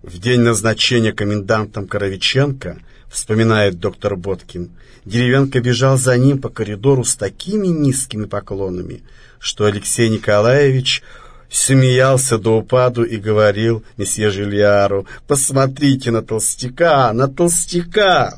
В день назначения комендантом Коровиченко, вспоминает доктор Боткин, Деревянко бежал за ним по коридору с такими низкими поклонами, что Алексей Николаевич смеялся до упаду и говорил месье Жильяру: «Посмотрите на толстяка, на толстяка!»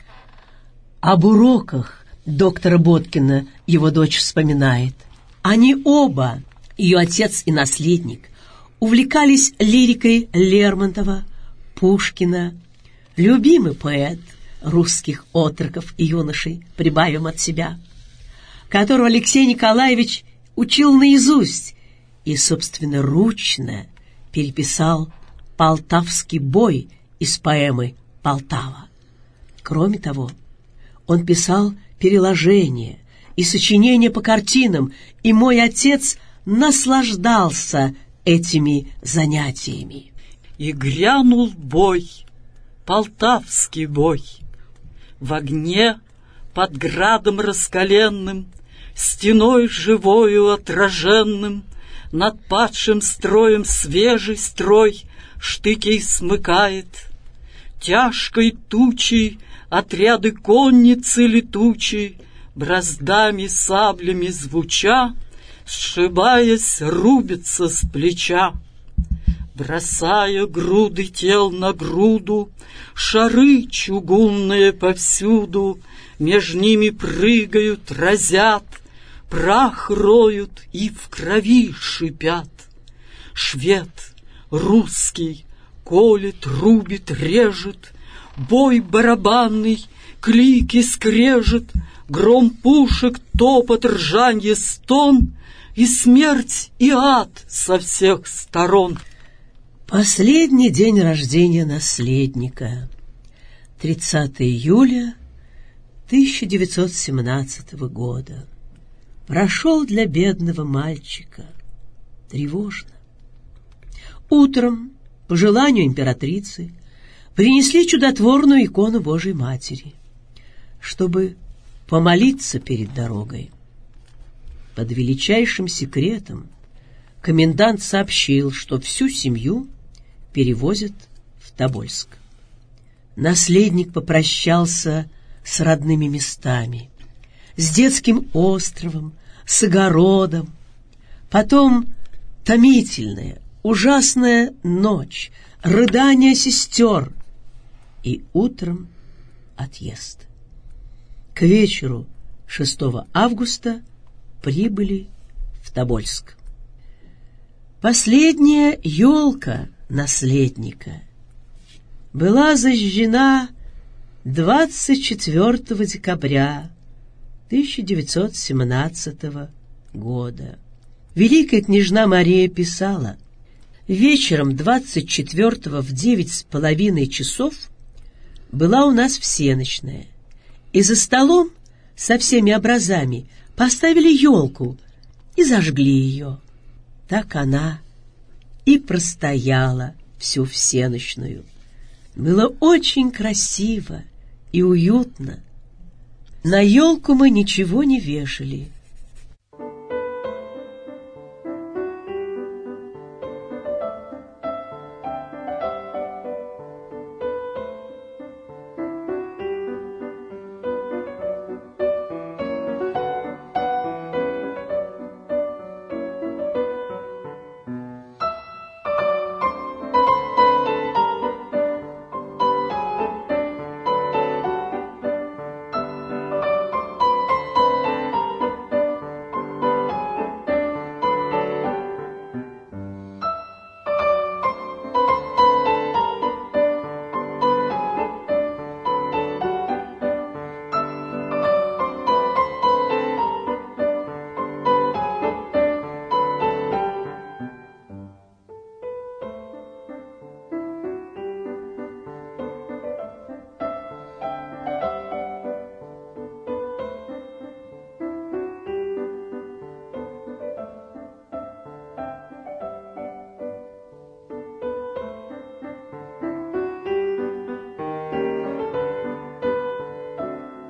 Об уроках доктора Боткина его дочь вспоминает. Они оба, ее отец и наследник, увлекались лирикой Лермонтова, Пушкина. Любимый поэт русских отроков и юношей, прибавим от себя, которого Алексей Николаевич учил наизусть и собственноручно переписал «Полтавский бой» из поэмы «Полтава». Кроме того, он писал переложения и сочинения по картинам, и мой отец наслаждался этими занятиями. И грянул бой, Полтавский бой. В огне, под градом раскаленным, стеной живою отраженным, над падшим строем свежий строй штыки смыкает. Тяжкой тучей отряды конницы летучей, браздами саблями звуча, сшибаясь, рубятся с плеча. Бросая груды тел на груду, шары чугунные повсюду, меж ними прыгают, разят, прах роют и в крови шипят. Швед, русский, колет, рубит, режет, бой барабанный, клики скрежет, гром пушек, топот, ржанье, стон, и смерть, и ад со всех сторон. Последний день рождения наследника. 30 июля 1917 года. Прошел для бедного мальчика тревожно. Утром, по желанию императрицы, принесли чудотворную икону Божией Матери, чтобы помолиться перед дорогой. Под величайшим секретом комендант сообщил, что всю семью перевозят в Тобольск. Наследник попрощался с родными местами, с детским островом, с огородом. Потом томительная, ужасная ночь, рыдания сестер и утром отъезд. К вечеру 6 августа прибыли в Тобольск. Последняя елка наследника была зажжена 24 декабря 1917 года. Великая княжна Мария писала: «Вечером 24-го в 9:30 часов была у нас всенощная, и за столом со всеми образами поставили елку и зажгли ее. Так она и простояла всю всенощную. Было очень красиво и уютно. На елку мы ничего не вешали».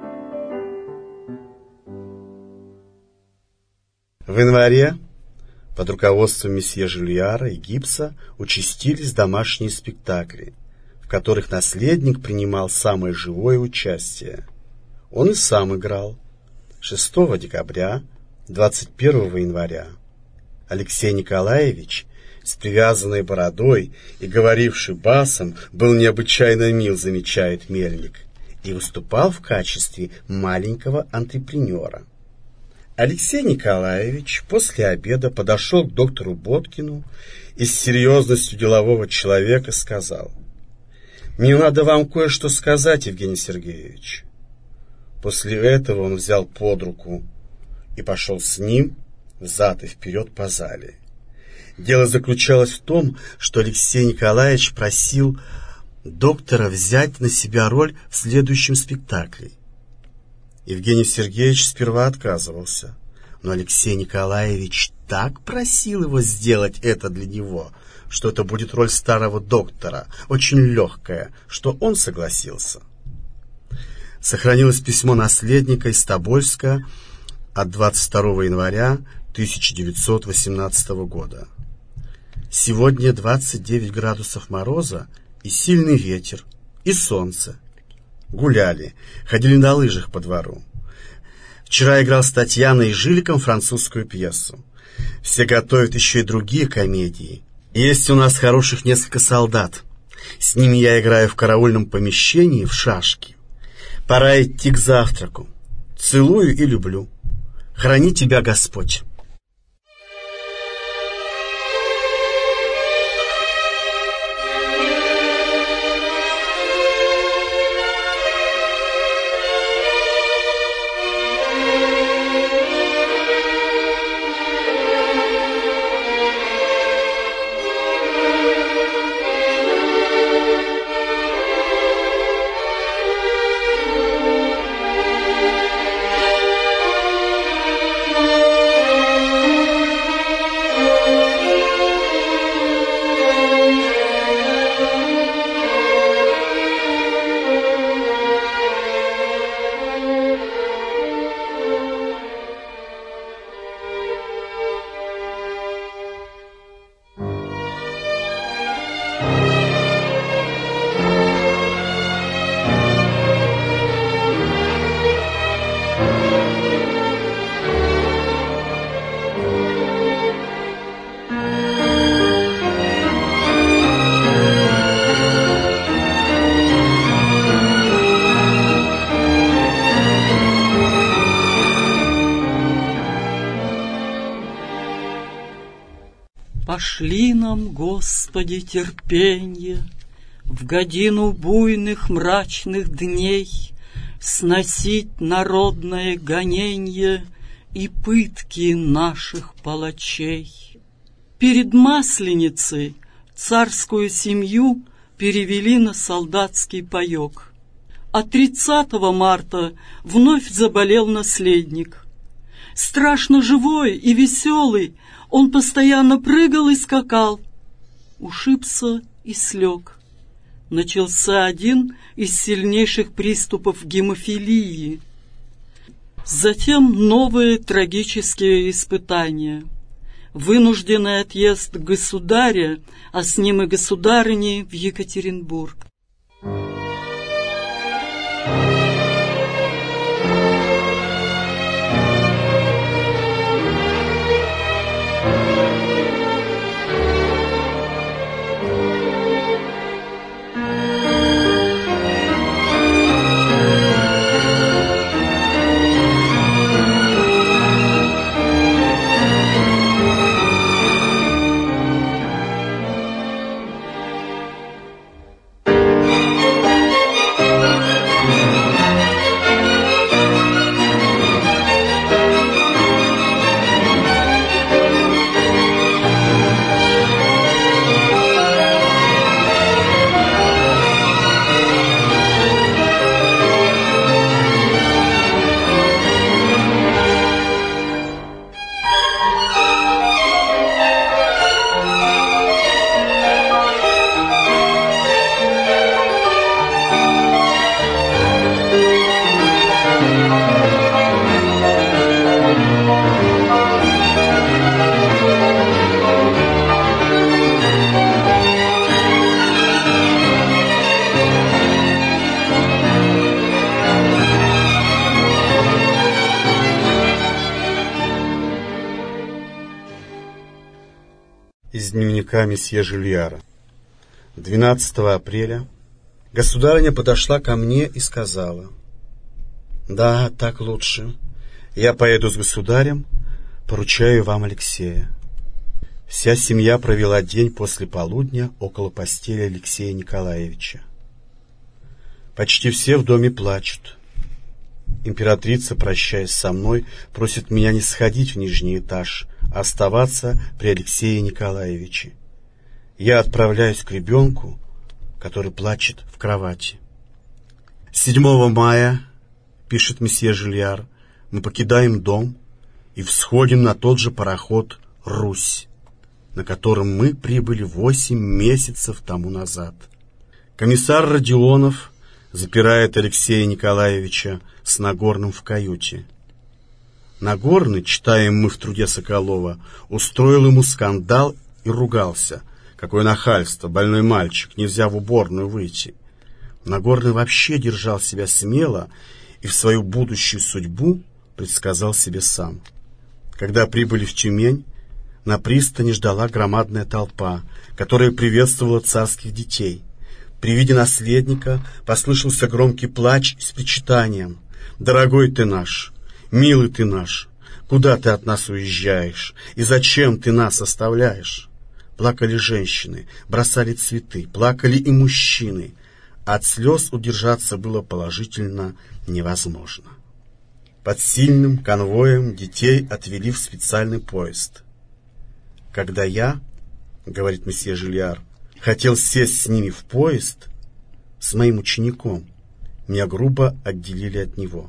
В январе Под руководством месье Жильяра и Гипса участились домашние спектакли, в которых наследник принимал самое живое участие. Он и сам играл 6 декабря, 21 января. Алексей Николаевич, с привязанной бородой и говоривший басом, был необычайно мил, замечает Мельник, и выступал в качестве маленького антрепренера. Алексей Николаевич после обеда подошел к доктору Боткину и с серьезностью делового человека сказал: «Мне надо вам кое-что сказать, Евгений Сергеевич». После этого он взял под руку и пошел с ним взад и вперед по зале. Дело заключалось в том, что Алексей Николаевич просил доктора взять на себя роль в следующем спектакле. Евгений Сергеевич сперва отказывался, но Алексей Николаевич так просил его сделать это для него, что это будет роль старого доктора, очень легкая, что он согласился. Сохранилось письмо наследника из Тобольска от 22 января 1918 года. Сегодня 29 градусов мороза и сильный ветер, и солнце. Гуляли, ходили на лыжах по двору. Вчера играл с Татьяной и Жиликом французскую пьесу. Все готовят еще и другие комедии. Есть у нас хороших несколько солдат. С ними я играю в караульном помещении в шашки. Пора идти к завтраку. Целую и люблю. Храни тебя Господь. Пошли нам, Господи, терпенье в годину буйных мрачных дней сносить народное гоненье и пытки наших палачей. Перед Масленицей царскую семью перевели на солдатский паёк, а 30 марта вновь заболел наследник. Страшно живой и веселый, он постоянно прыгал и скакал, ушибся и слег. Начался один из сильнейших приступов гемофилии. Затем новые трагические испытания. Вынужденный отъезд государя, а с ним и государыни в Екатеринбург. дневника месье Жильяра. 12 апреля государыня подошла ко мне и сказала: «Да, так лучше. Я поеду с государем, поручаю вам Алексея». Вся семья провела день после полудня около постели Алексея Николаевича. Почти все в доме плачут. Императрица, прощаясь со мной, просит меня не сходить в нижний этаж, а оставаться при Алексее Николаевиче. Я отправляюсь к ребенку, который плачет в кровати. 7 мая, пишет месье Жильяр, мы покидаем дом и всходим на тот же пароход «Русь», на котором мы прибыли 8 месяцев тому назад. Комиссар Родионов запирает Алексея Николаевича с Нагорным в каюте. Нагорный, читаем мы в труде Соколова, устроил ему скандал и ругался. Какое нахальство, больной мальчик, нельзя в уборную выйти. Нагорный вообще держал себя смело и в свою будущую судьбу предсказал себе сам. Когда прибыли в Тюмень, на пристани ждала громадная толпа, которая приветствовала царских детей. При виде наследника послышался громкий плач с причитанием: «Дорогой ты наш, милый ты наш, куда ты от нас уезжаешь, и зачем ты нас оставляешь?» Плакали женщины, бросали цветы, плакали и мужчины. От слез удержаться было положительно невозможно. Под сильным конвоем детей отвели в специальный поезд. Когда я, говорит месье Жильяр, хотел сесть с ними в поезд, с моим учеником, меня грубо отделили от него.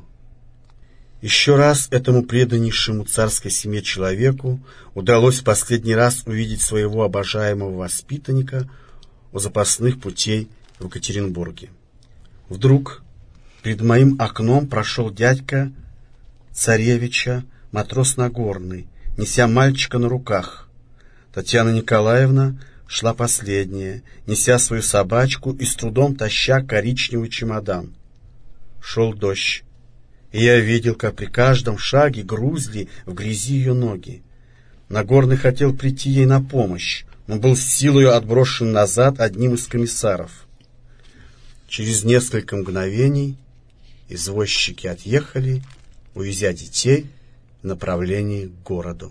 Еще раз этому преданнейшему царской семье человеку удалось в последний раз увидеть своего обожаемого воспитанника у запасных путей в Екатеринбурге. Вдруг перед моим окном прошел дядька царевича, матрос Нагорный, неся мальчика на руках. Татьяна Николаевна шла последняя, неся свою собачку и с трудом таща коричневый чемодан. Шел дождь, и я видел, как при каждом шаге грузли в грязи ее ноги. Нагорный хотел прийти ей на помощь, но был силою отброшен назад одним из комиссаров. Через несколько мгновений извозчики отъехали, увезя детей в направлении к городу.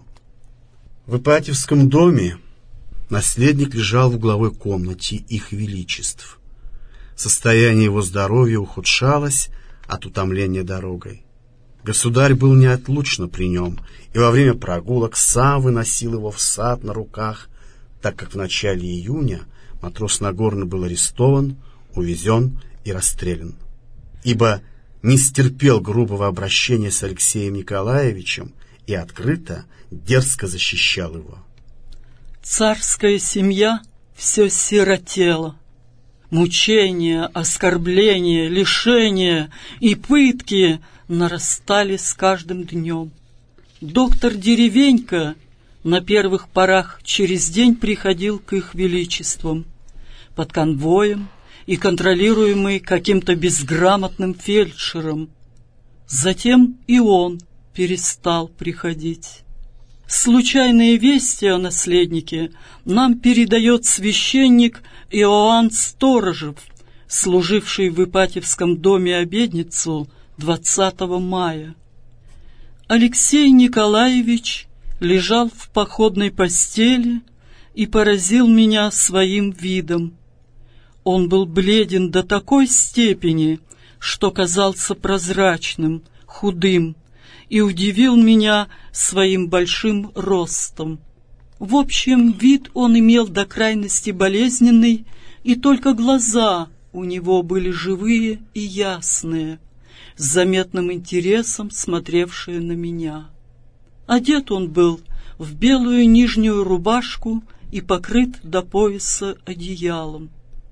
В Ипатьевском доме наследник лежал в угловой комнате их величеств. Состояние его здоровья ухудшалось от утомления дорогой. Государь был неотлучно при нем и во время прогулок сам выносил его в сад на руках, так как в начале июня матрос Нагорный был арестован, увезен и расстрелян. Ибо не стерпел грубого обращения с Алексеем Николаевичем и открыто, дерзко защищал его. Царская семья все сиротела. Мучения, оскорбления, лишения и пытки нарастали с каждым днем. Доктор Деревенька на первых порах через день приходил к их величествам под конвоем и контролируемый каким-то безграмотным фельдшером. Затем и он перестал приходить. Случайные вести о наследнике нам передает священник Иоанн Сторожев, служивший в Ипатьевском доме обедницу 20 мая. Алексей Николаевич лежал в походной постели и поразил меня своим видом. Он был бледен до такой степени, что казался прозрачным, худым, и удивил меня своим большим ростом. В общем, вид он имел до крайности болезненный, и только глаза у него были живые и ясные, с заметным интересом смотревшие на меня. Одет он был в белую нижнюю рубашку и покрыт до пояса одеялом.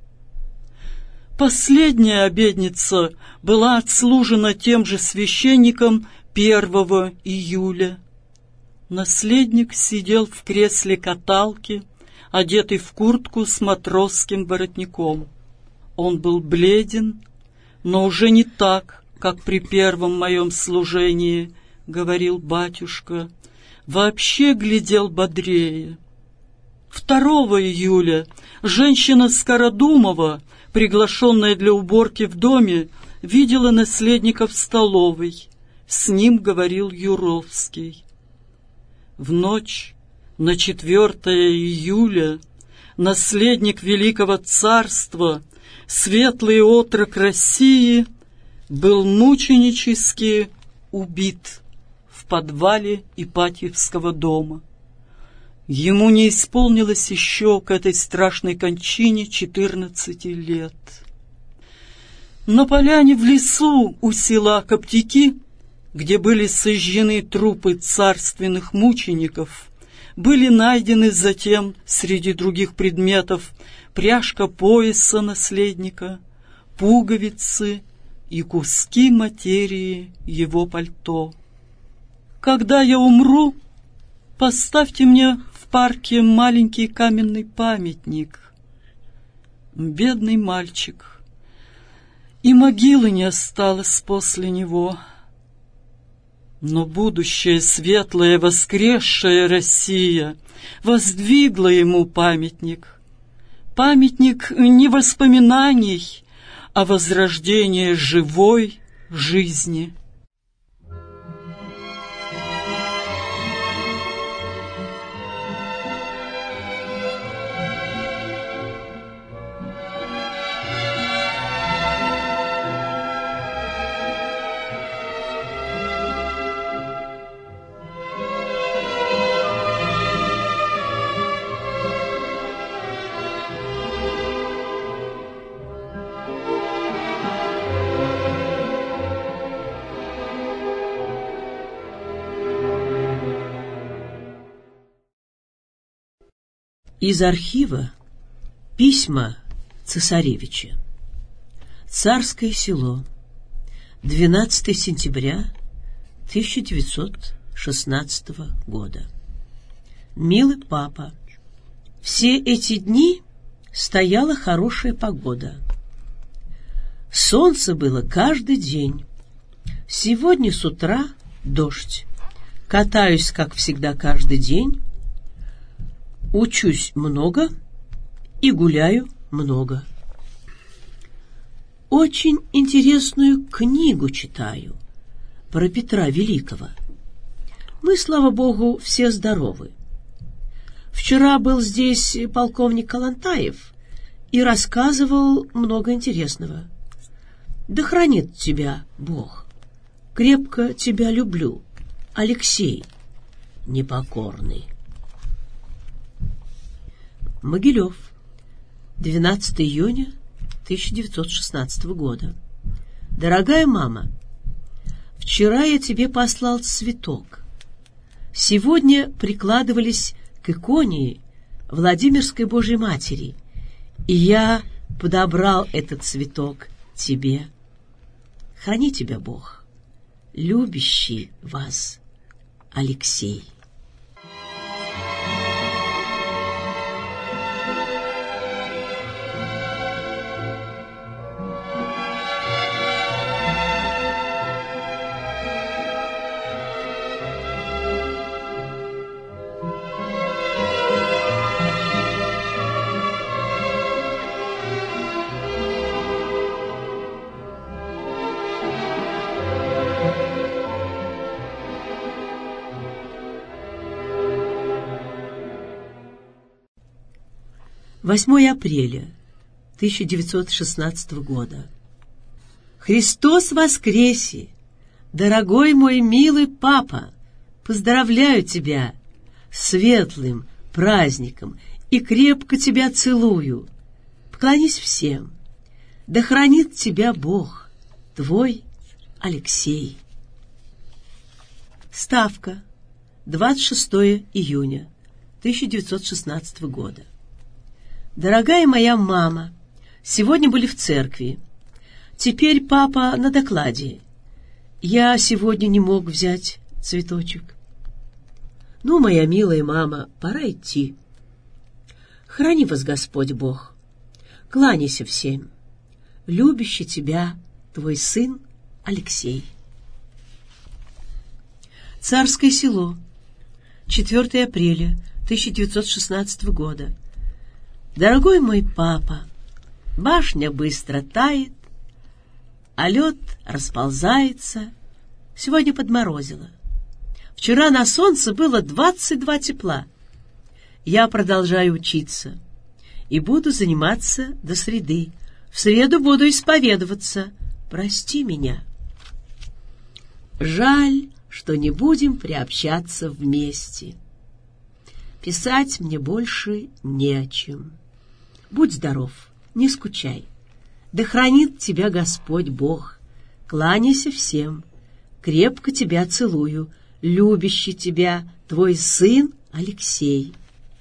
Последняя обедница была отслужена тем же священником 1 июля. Наследник сидел в кресле каталки, одетый в куртку с матросским воротником. Он был бледен, но уже не так, как при первом моем служении, говорил батюшка, вообще глядел бодрее. 2 июля женщина Скородумова, приглашенная для уборки в доме, видела наследника в столовой. С ним говорил Юровский. В ночь на 4 июля наследник Великого Царства, светлый отрок России, был мученически убит в подвале Ипатьевского дома. Ему не исполнилось еще к этой страшной кончине 14 лет. На поляне в лесу у села Коптяки, где были сожжены трупы царственных мучеников, были найдены затем среди других предметов пряжка пояса наследника, пуговицы и куски материи его пальто. Когда я умру, поставьте мне в парке маленький каменный памятник. Бедный мальчик, и могилы не осталось после него. Но будущая светлая воскресшая Россия воздвигла ему памятник. Памятник не воспоминаний, а возрождения живой жизни. Из архива письма цесаревича. Царское село. 12 сентября 1916 года. Милый папа, все эти дни стояла хорошая погода. Солнце было каждый день. Сегодня с утра дождь. Катаюсь, как всегда, каждый день. Учусь много и гуляю много. Очень интересную книгу читаю про Петра Великого. Мы, слава Богу, все здоровы. Вчера был здесь полковник Калантаев и рассказывал много интересного. Да хранит тебя Бог. Крепко тебя люблю, Алексей непокорный. Могилев, 12 июня 1916 года. Дорогая мама, вчера я тебе послал цветок. Сегодня прикладывались к иконе Владимирской Божьей Матери, и я подобрал этот цветок тебе. Храни тебя Бог, любящий вас Алексей. «8 апреля 1916 года. Христос воскресе! Дорогой мой милый папа, поздравляю тебя с светлым праздником и крепко тебя целую. Поклонись всем. Да хранит тебя Бог, твой Алексей». Ставка. 26 июня 1916 года. Дорогая моя мама, сегодня были в церкви. Теперь папа на докладе. Я сегодня не мог взять цветочек. Ну, моя милая мама, пора идти. Храни вас Господь Бог. Кланяйся всем. Любящий тебя твой сын Алексей. Царское село. 4 апреля 1916 года. Дорогой мой папа, башня быстро тает, а лед расползается. Сегодня подморозило. Вчера на солнце было 22 тепла. Я продолжаю учиться и буду заниматься до среды. В среду буду исповедоваться. Прости меня. Жаль, что не будем приобщаться вместе. Писать мне больше не о чем. Будь здоров, не скучай. Да хранит тебя Господь Бог. Кланяйся всем. Крепко тебя целую. Любящий тебя твой сын Алексей.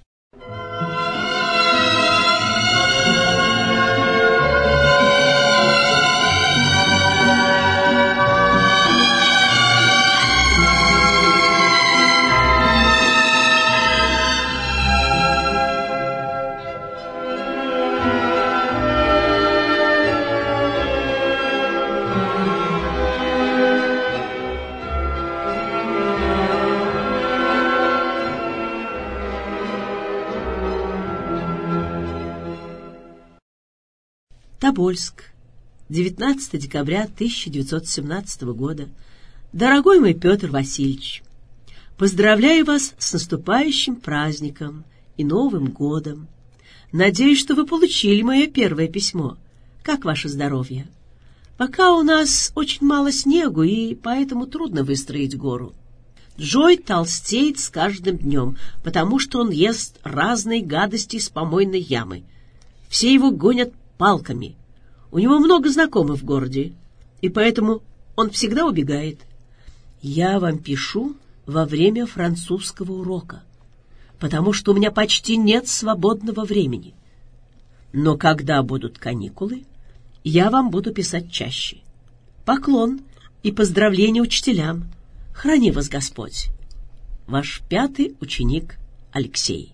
Тобольск, 19 декабря 1917 года. Дорогой мой Петр Васильевич, поздравляю вас с наступающим праздником и Новым годом. Надеюсь, что вы получили мое первое письмо. Как ваше здоровье? Пока у нас очень мало снегу, и поэтому трудно выстроить гору. Джой толстеет с каждым днем, потому что он ест разные гадости из помойной ямы. Все его гонят палками. У него много знакомых в городе, и поэтому он всегда убегает. Я вам пишу во время французского урока, потому что у меня почти нет свободного времени. Но когда будут каникулы, я вам буду писать чаще. Поклон и поздравления учителям. Храни вас Господь. Ваш 5-й ученик Алексей.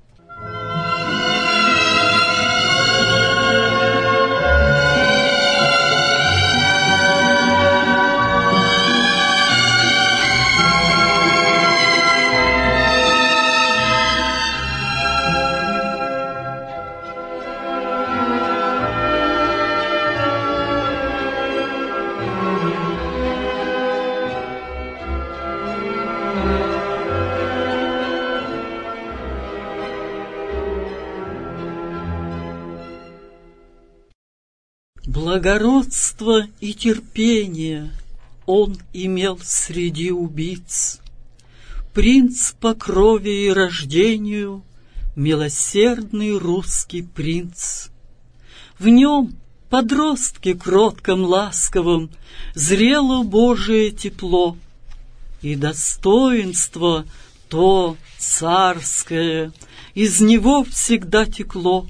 Благородство и терпение он имел среди убийц. Принц по крови и рождению, милосердный русский принц. В нем, подростке кротком ласковом, зрело Божие тепло, и достоинство то царское из него всегда текло.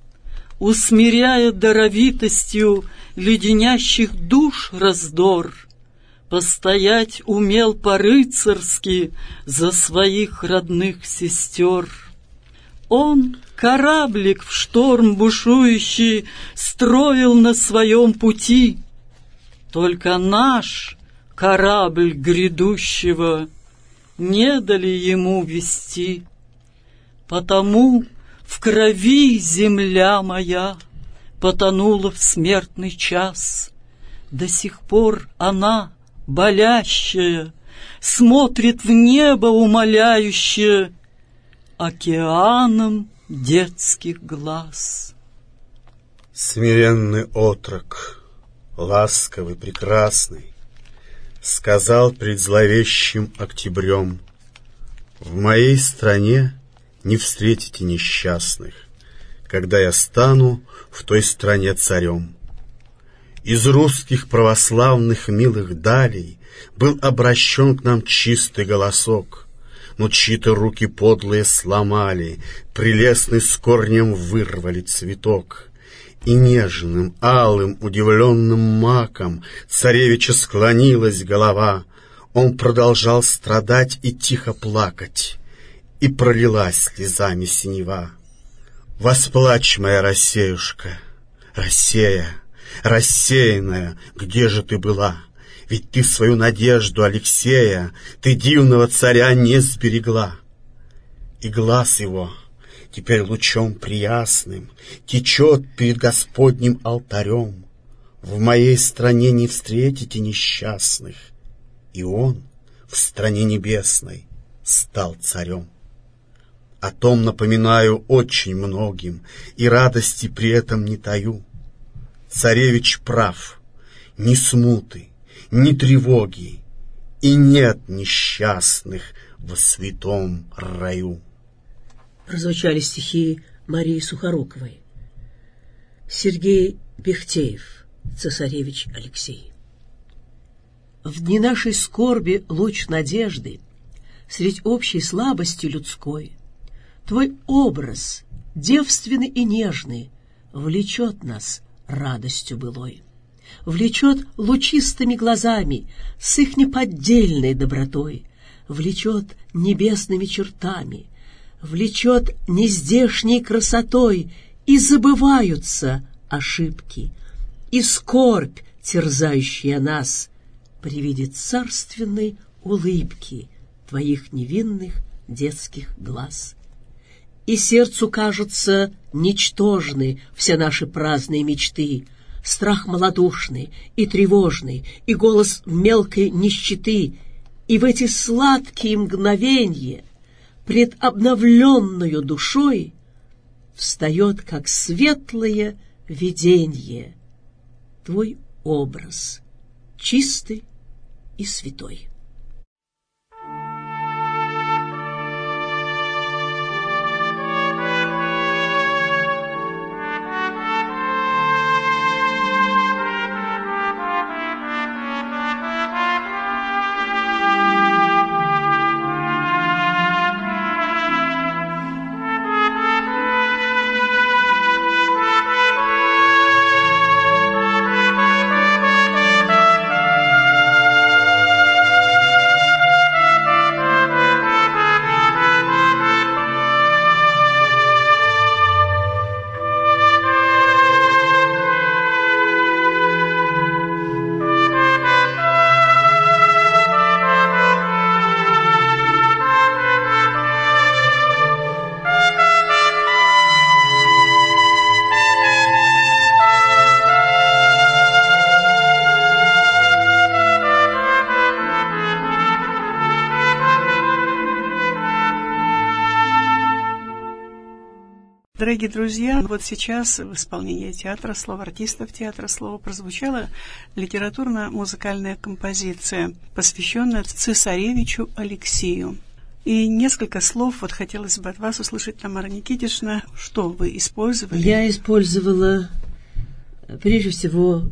Усмиряя даровитостью леденящих душ раздор, постоять умел по-рыцарски за своих родных сестер. Он кораблик в шторм бушующий строил на своем пути, только наш корабль грядущего не дали ему вести. Потому в крови земля моя потонула в смертный час. До сих пор она, болящая, смотрит в небо умоляюще океаном детских глаз. Смиренный отрок, ласковый, прекрасный, сказал пред зловещим октябрем: в моей стране не встретите несчастных, когда я стану в той стране царем. Из русских православных милых далей был обращен к нам чистый голосок, но чьи-то руки подлые сломали, прелестный с корнем вырвали цветок. И нежным, алым, удивленным маком царевича склонилась голова. Он продолжал страдать и тихо плакать, и пролилась слезами синева. Восплачь, моя Россеюшка, Россея, рассеянная, где же ты была? Ведь ты свою надежду, Алексея, ты дивного царя не сберегла. И глаз его теперь лучом приясным течет перед Господним алтарем. В моей стране не встретите несчастных, и он в стране небесной стал царем. О том напоминаю очень многим, и радости при этом не таю. Царевич прав, ни смуты, ни тревоги, и нет несчастных во святом раю. Прозвучали стихи Марии Сухоруковой. Сергей Бехтеев, цесаревич Алексей. В дни нашей скорби луч надежды, средь общей слабости людской, твой образ, девственный и нежный, влечет нас радостью былой, влечет лучистыми глазами, с их неподдельной добротой, влечет небесными чертами, влечет нездешней красотой, и забываются ошибки, и скорбь, терзающая нас, при виде царственной улыбки твоих невинных детских глаз. И сердцу кажутся ничтожны все наши праздные мечты, страх малодушный и тревожный, и голос мелкой нищеты, и в эти сладкие мгновенья пред обновленную душой встает, как светлое виденье, твой образ, чистый и святой. Дорогие друзья, вот сейчас в исполнении театра слова, артистов театра слова прозвучала литературно-музыкальная композиция, посвященная цесаревичу Алексею. И несколько слов вот хотелось бы от вас услышать, Тамара Никитична, что вы использовали? Я использовала прежде всего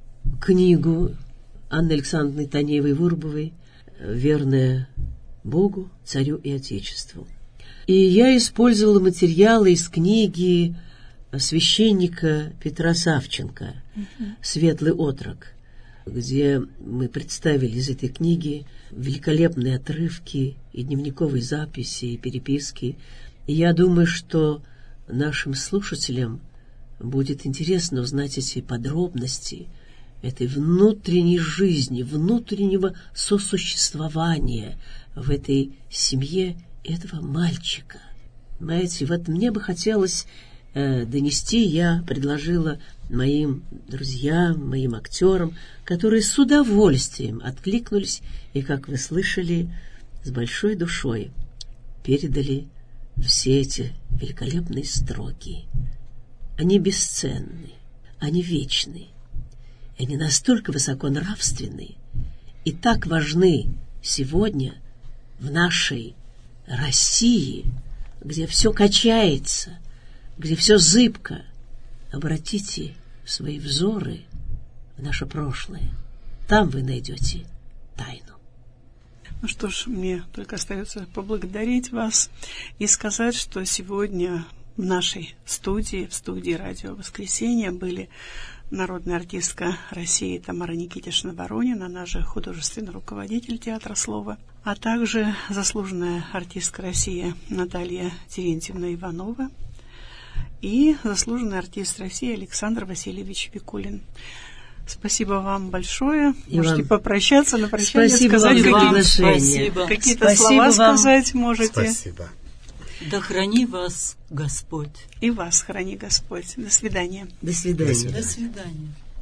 книгу Анны Александровны Танеевой-Вурбовой «Верная Богу, царю и Отечеству». И я использовала материалы из книги священника Петра Савченко «Светлый отрок», где мы представили из этой книги великолепные отрывки и дневниковые записи, и переписки. И я думаю, что нашим слушателям будет интересно узнать эти подробности этой внутренней жизни, внутреннего сосуществования в этой семье этого мальчика. Понимаете, вот мне бы хотелось донести, я предложила моим друзьям, моим актерам, которые с удовольствием откликнулись и, как вы слышали, с большой душой передали все эти великолепные строки. Они бесценны, они вечны, они настолько высоконравственны и так важны сегодня в нашей России, где все качается, где все зыбко. Обратите свои взоры в наше прошлое. Там вы найдете тайну. Ну что ж, мне только остается поблагодарить вас и сказать, что сегодня в нашей студии, в студии «Радио Воскресенье» были народная артистка России Тамара Никитична Воронина, она же художественный руководитель театра слова, а также заслуженная артистка России Наталья Терентьевна Иванова и заслуженный артист России Александр Васильевич Викулин. Спасибо вам большое. Можете попрощаться на прощание, спасибо сказать вам за приглашение. какие-то слова вам. Сказать можете. Спасибо. Да храни вас Господь. И вас храни Господь. До свидания. До свидания. До свидания.